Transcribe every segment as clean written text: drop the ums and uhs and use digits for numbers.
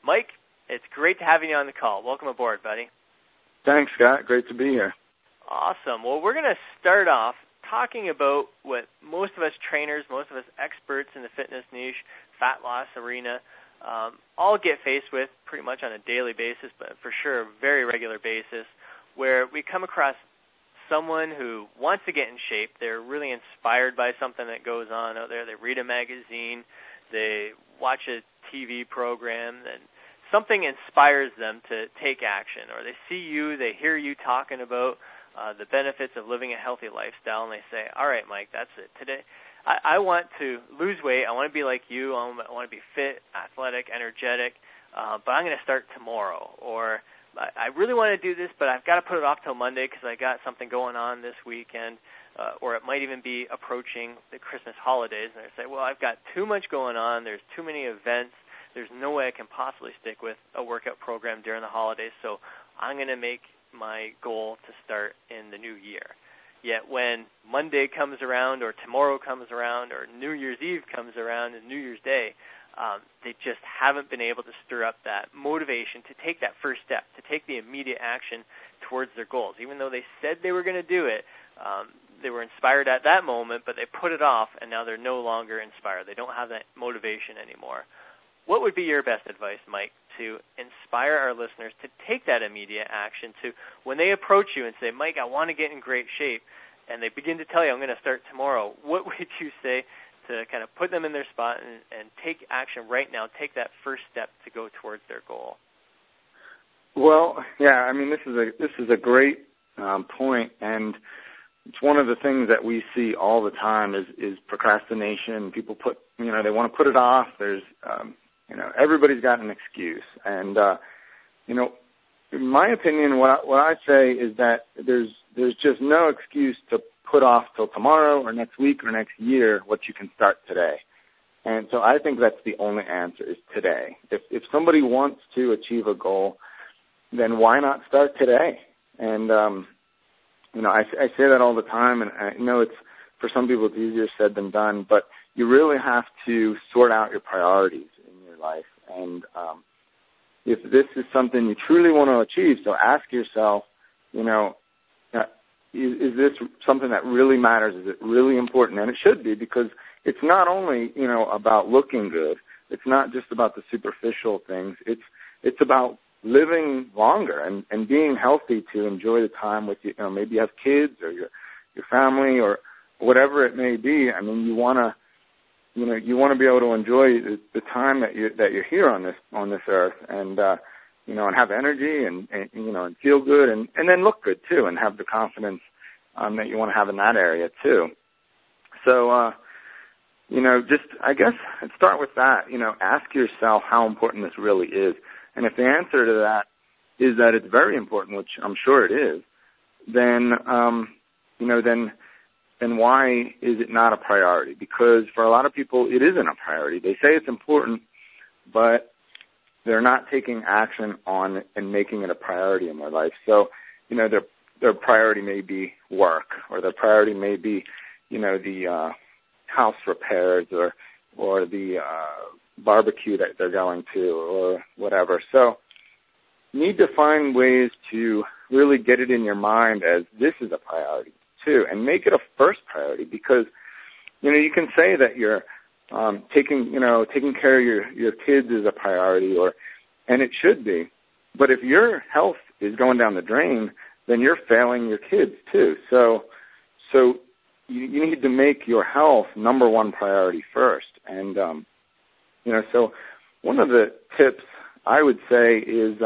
Mike, it's great to have you on the call. Welcome aboard, buddy. Thanks, Scott. Great to be here. Awesome. Well, we're going to start off talking about what most of us trainers, most of us experts in the fitness niche, fat loss arena, all get faced with pretty much on a daily basis, but for sure a very regular basis, where we come across someone who wants to get in shape. They're really inspired by something that goes on out there. They read a magazine, they watch a TV program, and something inspires them to take action. Or they see you, they hear you talking about the benefits of living a healthy lifestyle, and they say, all right, Mike, that's it. Today, I want to lose weight. I want to be like you. I want to be fit, athletic, energetic, but I'm going to start tomorrow. Or I really want to do this, but I've got to put it off till Monday because I got something going on this weekend. Or it might even be approaching the Christmas holidays, and they say, well, I've got too much going on. There's too many events. There's no way I can possibly stick with a workout program during the holidays, so I'm going to make my goal to start in the new year. Yet when Monday comes around or tomorrow comes around or New Year's Eve comes around and New Year's Day, they just haven't been able to stir up that motivation to take that first step, to take the immediate action towards their goals. Even though they said they were going to do it, they were inspired at that moment, but they put it off, and now they're no longer inspired. They don't have that motivation anymore. What would be your best advice, Mike, to inspire our listeners to take that immediate action, to when they approach you and say, Mike, I want to get in great shape, and they begin to tell you, I'm going to start tomorrow, what would you say to kind of put them in their spot and take action right now, take that first step to go towards their goal? Well, yeah, I mean, this is a great point, and it's one of the things that we see all the time is procrastination. People they want to put it off. There's, everybody's got an excuse. And, in my opinion, what I say is that there's just no excuse to put off till tomorrow or next week or next year what you can start today. And so I think that's the only answer is today. If somebody wants to achieve a goal, then why not start today? And, I say that all the time, and I know it's, for some people it's easier said than done, but you really have to sort out your priorities in your life. And if this is something you truly want to achieve, so ask yourself, is this something that really matters? Is it really important? And it should be, because it's not only, about looking good. It's not just about the superficial things. It's about living longer and being healthy to enjoy the time with maybe you have kids or your family or whatever it may be. I mean, you want to be able to enjoy the time that you're here on this earth, and and have energy and feel good and then look good too, and have the confidence that you want to have in that area too. So just I guess I'd start with that. Ask yourself how important this really is. And if the answer to that is that it's very important, which I'm sure it is, then then why is it not a priority? Because for a lot of people, it isn't a priority. They say it's important, but they're not taking action on it and making it a priority in their life. So, their priority may be work, or their priority may be, the house repairs or the barbecue that they're going to or whatever. So you need to find ways to really get it in your mind as this is a priority too, and make it a first priority, because you can say that you're taking care of your kids is a priority, and it should be, but if your health is going down the drain, then you're failing your kids too. So you need to make your health number one priority first. And so one of the tips I would say is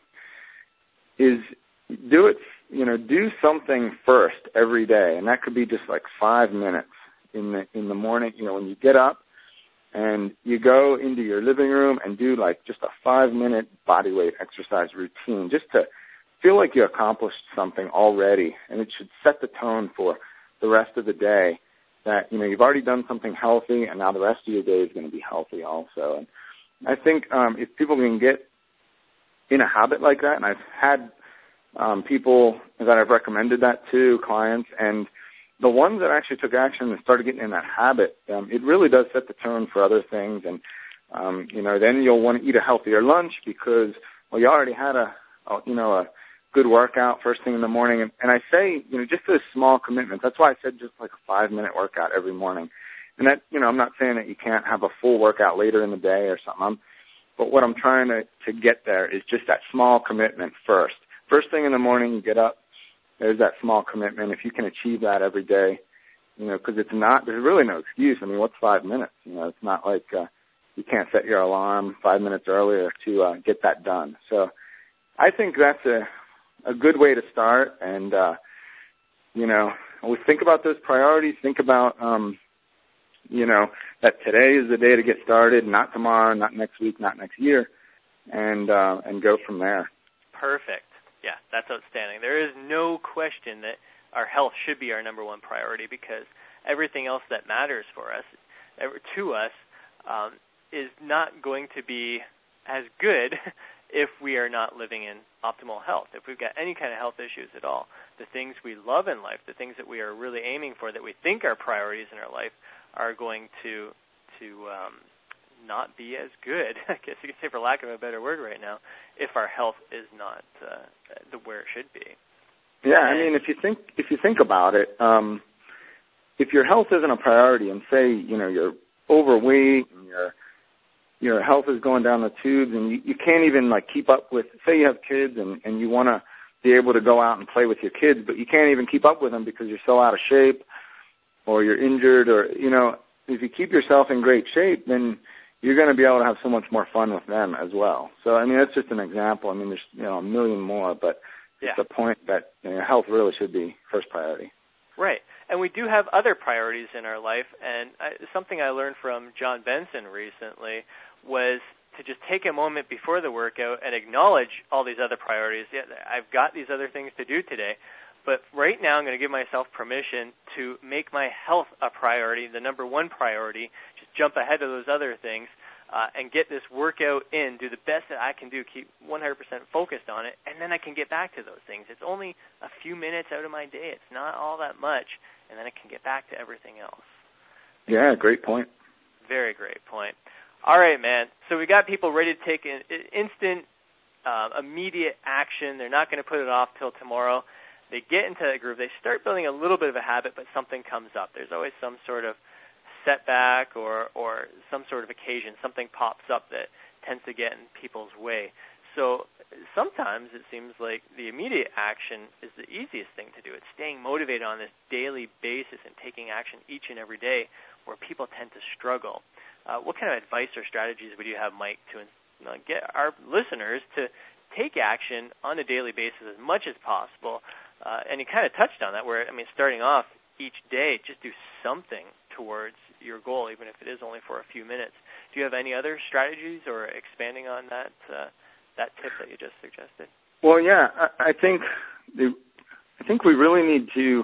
do it. Do something first every day, and that could be just like 5 minutes in the morning. When you get up and you go into your living room and do like just a 5-minute body weight exercise routine, just to feel like you accomplished something already, and it should set the tone for the rest of the day. That you've already done something healthy, and now the rest of your day is going to be healthy also. And I think if people can get in a habit like that, and I've had people that I've recommended that to, clients, and the ones that actually took action and started getting in that habit, it really does set the tone for other things. And Then you'll want to eat a healthier lunch because, well, you already had a good workout first thing in the morning. And I say, just those small commitments. That's why I said just like a 5-minute workout every morning. And that, I'm not saying that you can't have a full workout later in the day or something. But what I'm trying to get there is just that small commitment first. First thing in the morning, you get up, there's that small commitment. If you can achieve that every day, because there's really no excuse. I mean, what's 5 minutes? It's not like you can't set your alarm 5 minutes earlier to get that done. So I think that's a good way to start. And, always think about those priorities. Think about, that today is the day to get started, not tomorrow, not next week, not next year, and go from there. Perfect. Yeah, that's outstanding. There is no question that our health should be our number one priority, because everything else that matters to us, is not going to be as good if we are not living in optimal health. If we've got any kind of health issues at all, the things we love in life, the things that we are really aiming for, that we think are priorities in our life, are going to not be as good, I guess you could say, for lack of a better word right now, if our health is not where it should be. Yeah, I mean, if you think about it, if your health isn't a priority, and say you're overweight and your health is going down the tubes, and you can't even keep up with, say you have kids and you want to be able to go out and play with your kids, but you can't even keep up with them because you're so out of shape, or you're injured, or if you keep yourself in great shape, then you're going to be able to have so much more fun with them as well. So I mean, that's just an example. I mean, there's a million more, but it's the point that health really should be first priority. Right. And we do have other priorities in our life, and something I learned from John Benson recently was to just take a moment before the workout and acknowledge all these other priorities. Yeah, I've got these other things to do today, but right now I'm going to give myself permission to make my health a priority, the number one priority, just jump ahead of those other things, and get this workout in, do the best that I can do, keep 100% focused on it, and then I can get back to those things. It's only a few minutes out of my day. It's not all that much, and then I can get back to everything else. Yeah, great point. Very great point. All right, man. So we got people ready to take an instant, immediate action. They're not going to put it off till tomorrow. They get into that groove. They start building a little bit of a habit, but something comes up. There's always some sort of setback or some sort of occasion. Something pops up that tends to get in people's way. So sometimes it seems like the immediate action is the easiest thing to do. It's staying motivated on this daily basis and taking action each and every day, where people tend to struggle. What kind of advice or strategies would you have, Mike, to get our listeners to take action on a daily basis as much as possible? And you kind of touched on that, where, starting off each day, just do something towards your goal, even if it is only for a few minutes. Do you have any other strategies, or expanding on that tip that you just suggested? Well, yeah, I think we really need to,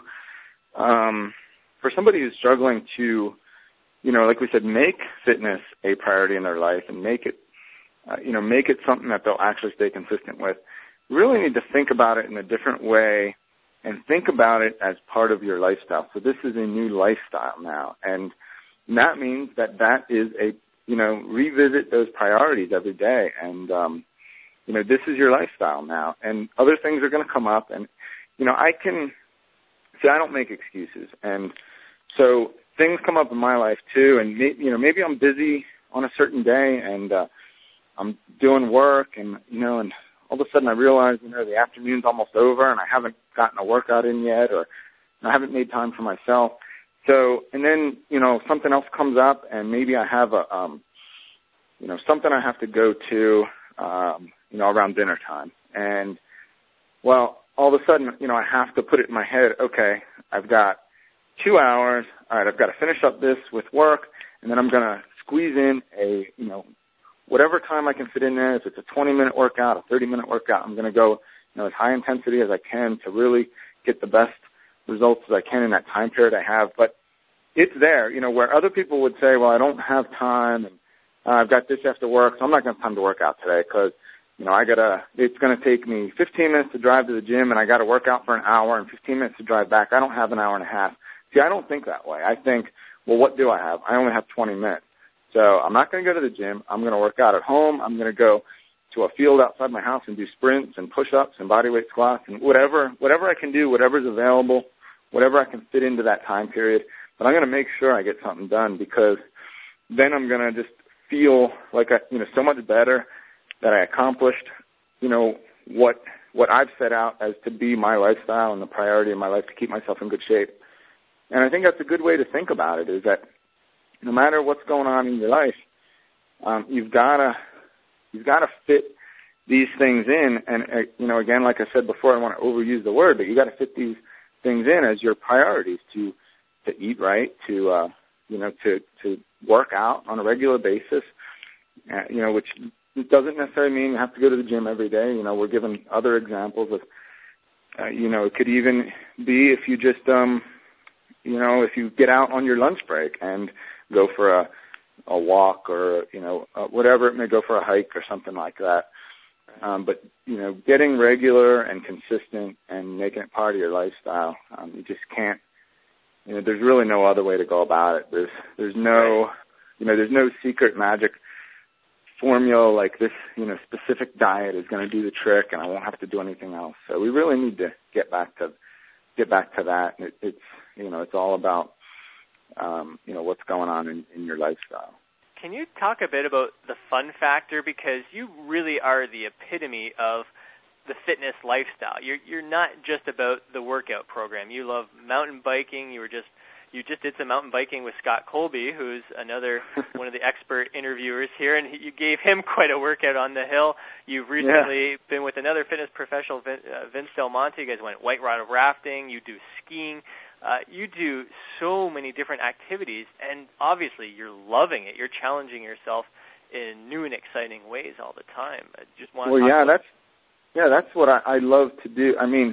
for somebody who's struggling to, like we said, make fitness a priority in their life and make it something that they'll actually stay consistent with. You really need to think about it in a different way and think about it as part of your lifestyle. So this is a new lifestyle now, and that means that is revisit those priorities every day. And, this is your lifestyle now, and other things are going to come up. And, I don't make excuses. And so things come up in my life too. And, maybe I'm busy on a certain day, and I'm doing work, and, and all of a sudden I realize, the afternoon's almost over and I haven't gotten a workout in yet, or I haven't made time for myself. So, and then, something else comes up, and maybe I have something I have to go to, around dinner time. And, well, all of a sudden, I have to put it in my head, okay, I've got 2 hours. All right, I've got to finish up this with work, and then I'm going to squeeze in whatever time I can fit in there. If it's a 20-minute workout, a 30-minute workout, I'm going to go, as high intensity as I can to really get the best results as I can in that time period I have. But it's there, where other people would say, well, I don't have time, and I've got this after work, so I'm not going to have time to work out today because, it's going to take me 15 minutes to drive to the gym, and I got to work out for an hour and 15 minutes to drive back. I don't have an hour and a half. See, I don't think that way. I think, well, what do I have? I only have 20 minutes. So I'm not going to go to the gym. I'm going to work out at home. I'm going to go to a field outside my house and do sprints and push-ups and bodyweight squats and whatever I can do, whatever's available, whatever I can fit into that time period. But I'm going to make sure I get something done, because then I'm going to just feel like so much better that I accomplished, what I've set out as to be my lifestyle and the priority of my life, to keep myself in good shape. And I think that's a good way to think about it, is that no matter what's going on in your life, you've got to fit these things in. And, again, like I said before, I don't want to overuse the word, but you got to fit these things in as your priorities, to eat right, to work out on a regular basis, which doesn't necessarily mean you have to go to the gym every day. We're given other examples of, it could even be if you just, if you get out on your lunch break and go for a walk, or, whatever it may, go for a hike or something like that. But, getting regular and consistent and making it part of your lifestyle, you just can't, there's really no other way to go about it. There's no, there's no secret magic formula like this, specific diet is going to do the trick and I won't have to do anything else. So we really need to get back to that. It's all about, what's going on in your lifestyle. Can you talk a bit about the fun factor? Because you really are the epitome of the fitness lifestyle. You're not just about the workout program. You love mountain biking. You just did some mountain biking with Scott Colby, who's another one of the expert interviewers here, and you gave him quite a workout on the hill. You've recently been with another fitness professional, Vince Del Monte. You guys went whitewater rafting. You do skiing. You do so many different activities, and obviously you're loving it. You're challenging yourself in new and exciting ways all the time. I just want that's what I love to do. I mean,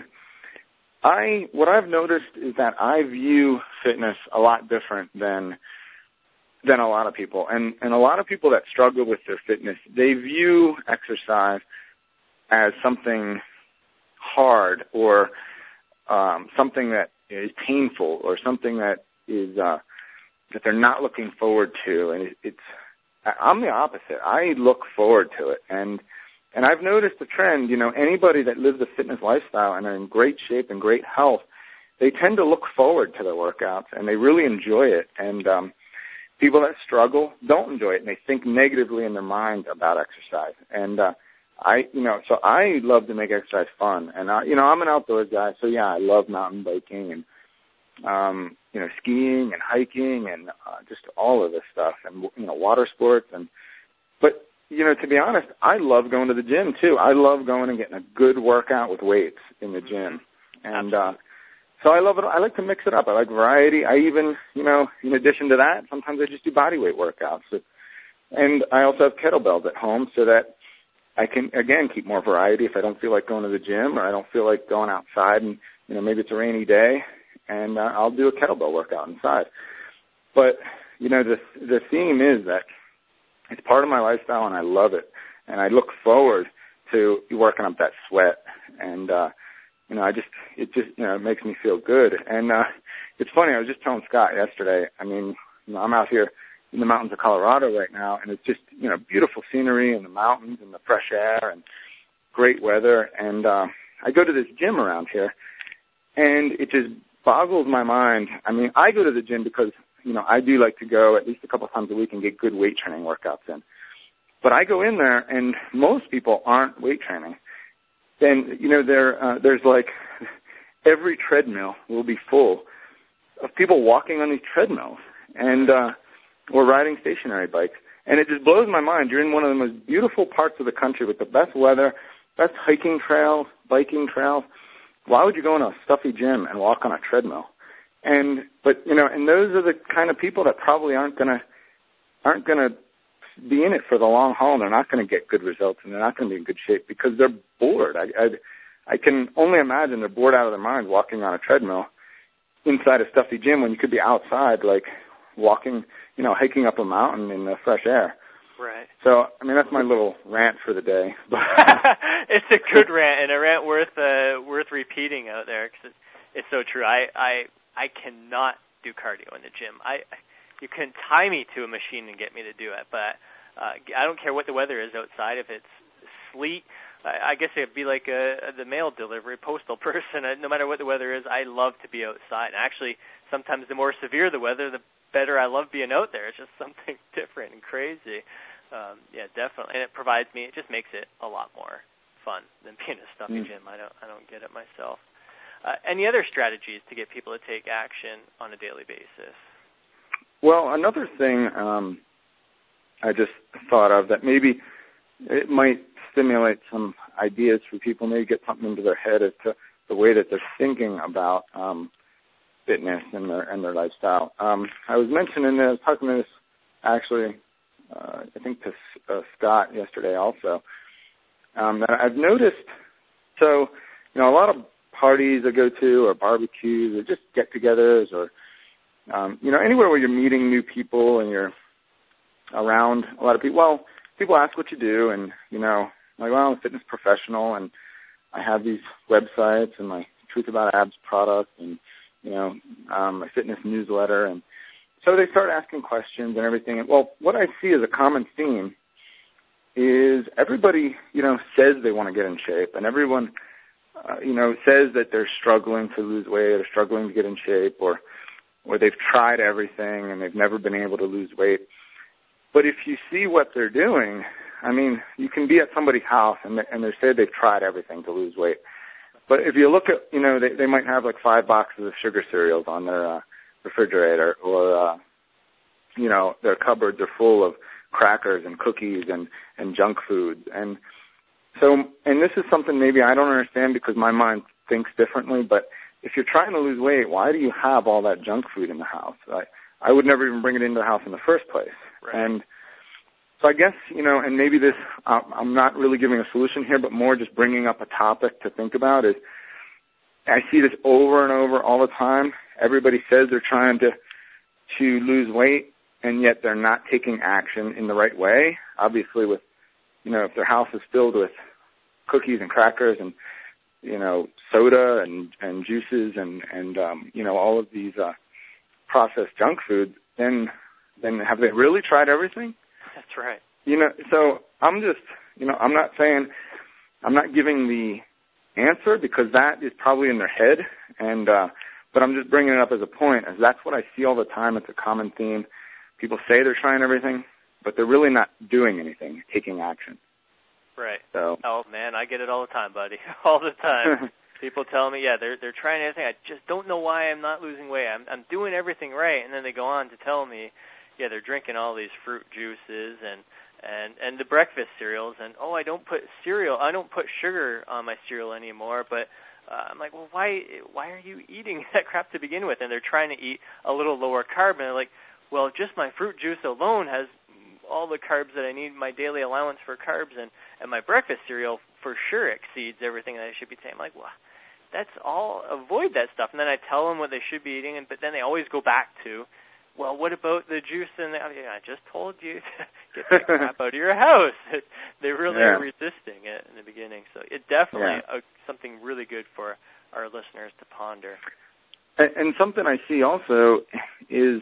what I've noticed is that I view fitness a lot different than a lot of people. And a lot of people that struggle with their fitness, they view exercise as something hard, or something that is painful, or something that is that they're not looking forward to. And I'm the opposite. I look forward to it. And I've noticed a trend, anybody that lives a fitness lifestyle and are in great shape and great health, they tend to look forward to their workouts and they really enjoy it. And people that struggle don't enjoy it, and they think negatively in their mind about exercise. And so I love to make exercise fun. And I'm an outdoors guy, so I love mountain biking and skiing and hiking and just all of this stuff, and water sports. But to be honest, I love going to the gym too. I love going and getting a good workout with weights in the gym. And so I love it. I like to mix it up. I like variety. I even, in addition to that, sometimes I just do body weight workouts. And I also have kettlebells at home so that I can, again, keep more variety if I don't feel like going to the gym, or I don't feel like going outside and, maybe it's a rainy day, and I'll do a kettlebell workout inside. But, the theme is that it's part of my lifestyle and I love it. And I look forward to working up that sweat. And, it makes me feel good. And it's funny, I was just telling Scott yesterday, I'm out here in the mountains of Colorado right now, and it's just, beautiful scenery and the mountains and the fresh air and great weather. And I go to this gym around here, and it just boggles my mind. I go to the gym because, I do like to go at least a couple times a week and get good weight training workouts in. But I go in there, and most people aren't weight training. Then, there's like every treadmill will be full of people walking on these treadmills and or riding stationary bikes. And it just blows my mind. You're in one of the most beautiful parts of the country with the best weather, best hiking trails, biking trails. Why would you go in a stuffy gym and walk on a treadmill? And those are the kind of people that probably aren't gonna be in it for the long haul. They're not going to get good results, and they're not going to be in good shape because they're bored. I can only imagine they're bored out of their minds walking on a treadmill inside a stuffy gym when you could be outside, like walking, hiking up a mountain in the fresh air. Right. So, that's my little rant for the day. It's a good rant, and a rant worth repeating out there, because it's so true. I cannot do cardio in the gym. you couldn't tie me to a machine and get me to do it. But I don't care what the weather is outside. If it's sleet, I guess it'd be like the mail delivery, postal person. No matter what the weather is, I love to be outside. And actually, sometimes the more severe the weather, the better I love being out there. It's just something different and crazy. Yeah, definitely. And it just makes it a lot more fun than being a stuffy gym. I don't get it myself. Any other strategies to get people to take action on a daily basis? Well, another thing I just thought of that maybe it might stimulate some ideas for people, maybe get something into their head as to the way that they're thinking about fitness and their lifestyle. I was talking to this actually, I think to Scott yesterday also, that I've noticed, so, a lot of parties I go to or barbecues or just get-togethers or, anywhere where you're meeting new people and you're around a lot of people. Well, people ask what you do and, like, well, I'm a fitness professional and I have these websites and my Truth About Abs product and, my fitness newsletter. And so they start asking questions and everything. And, well, what I see as a common theme is everybody, says they want to get in shape and everyone, says that they're struggling to lose weight or struggling to get in shape or they've tried everything and they've never been able to lose weight. But if you see what they're doing, you can be at somebody's house and they say they've tried everything to lose weight. But if you look at, they might have like 5 boxes of sugar cereals on their refrigerator or, their cupboards are full of crackers and cookies and junk food. And so, and this is something maybe I don't understand because my mind thinks differently, but if you're trying to lose weight, why do you have all that junk food in the house? I would never even bring it into the house in the first place. Right. And so I guess, and maybe this, I'm not really giving a solution here, but more just bringing up a topic to think about is I see this over and over all the time. Everybody says they're trying to lose weight, and yet they're not taking action in the right way. Obviously with, if their house is filled with cookies and crackers and, soda and juices and all of these processed junk foods, then have they really tried everything? That's right. So I'm just, I'm not saying, I'm not giving the answer because that is probably in their head, and but I'm just bringing it up as a point, as that's what I see all the time. It's a common theme. People say they're trying everything, but they're really not doing anything, taking action. Right. So. Oh man, I get it all the time, buddy. All the time. People tell me, yeah, they're trying everything. I just don't know why I'm not losing weight. I'm doing everything right, and then they go on to tell me, yeah, they're drinking all these fruit juices and the breakfast cereals, and I don't put sugar on my cereal anymore. But I'm like, well, why are you eating that crap to begin with? And they're trying to eat a little lower carb, and they're like, well, just my fruit juice alone has all the carbs that I need, my daily allowance for carbs, and my breakfast cereal for sure exceeds everything that I should be taking. I'm like, well, that's all, avoid that stuff. And then I tell them what they should be eating, but then they always go back to, well, what about the juice? And I just told you to get that crap out of your house. They really are resisting it in the beginning. So it definitely something really good for our listeners to ponder. And something I see also is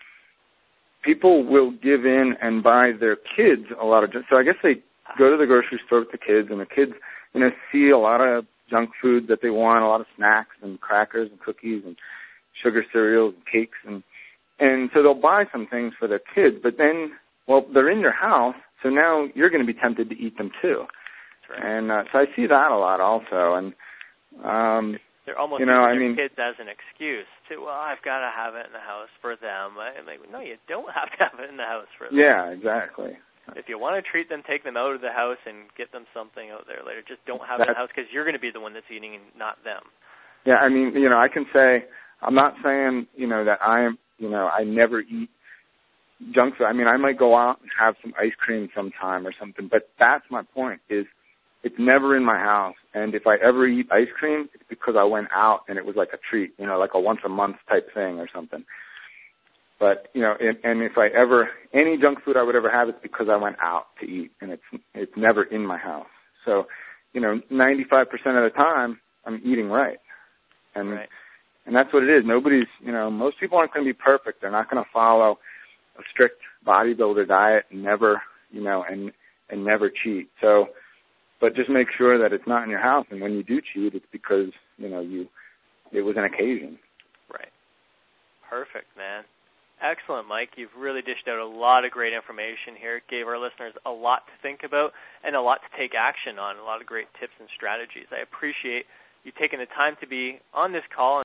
people will give in and buy their kids a lot of junk. So I guess they go to the grocery store with the kids, and the kids, see a lot of junk food that they want, a lot of snacks and crackers and cookies and sugar cereals and cakes, and so they'll buy some things for their kids, but then, well, they're in your house, so now you're going to be tempted to eat them too. That's right. And so I see that a lot also, and they're almost using their kids as an excuse to, well, I've got to have it in the house for them. I'm like, no, you don't have to have it in the house for them. Yeah, exactly. If you want to treat them, take them out of the house and get them something out there later. Just don't have it in the house because you're going to be the one that's eating and not them. Yeah, I can say, I'm not saying, that I never eat junk food. I might go out and have some ice cream sometime or something, but that's my point, is it's never in my house. And if I ever eat ice cream, it's because I went out and it was like a treat, like a once a month type thing or something. But, and if I ever, any junk food I would ever have, it's because I went out to eat, and it's never in my house. So, 95% of the time, I'm eating right. And that's what it is. Nobody's, most people aren't going to be perfect. They're not going to follow a strict bodybuilder diet and never, and never cheat. So, but just make sure that it's not in your house, and when you do cheat, it's because, it was an occasion. Right. Perfect, man. Excellent, Mike. You've really dished out a lot of great information here. Gave our listeners a lot to think about and a lot to take action on, a lot of great tips and strategies. I appreciate you taking the time to be on this call